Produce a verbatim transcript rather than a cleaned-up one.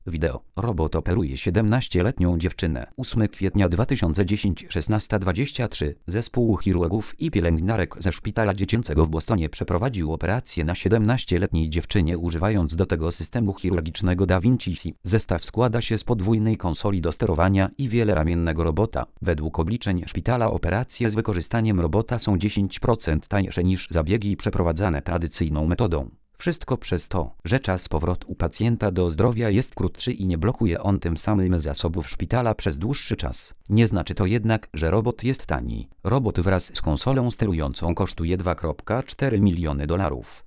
Wideo. Robot operuje siedemnastoletnią dziewczynę. ósmego kwietnia dwa tysiące dziesiątego, szesnasta dwadzieścia trzy. Zespół chirurgów i pielęgniarek ze szpitala dziecięcego w Bostonie przeprowadził operację na siedemnastoletniej dziewczynie używając do tego systemu chirurgicznego Da Vinci. Zestaw składa się z podwójnej konsoli do sterowania i wieloramiennego robota. Według obliczeń szpitala operacje z wykorzystaniem robota są dziesięć procent tańsze niż zabiegi przeprowadzane tradycyjną metodą. Wszystko przez to, że czas powrotu pacjenta do zdrowia jest krótszy i nie blokuje on tym samym zasobów szpitala przez dłuższy czas. Nie znaczy to jednak, że robot jest tani. Robot wraz z konsolą sterującą kosztuje dwa przecinek cztery miliony dolarów.